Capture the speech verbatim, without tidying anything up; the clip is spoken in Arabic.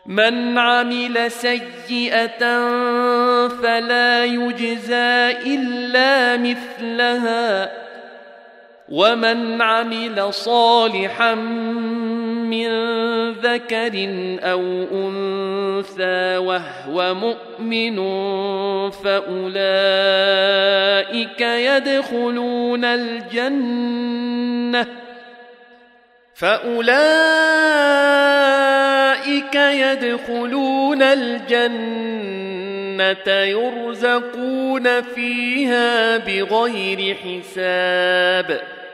من عمل سيئة فلا يجزى إلا مثلها ومن عمل صالحا من ذكر أو أنثى وهو مؤمن فأولئك يدخلون الجنة فأولئك يدخلون الجنة يرزقون فيها بغير حساب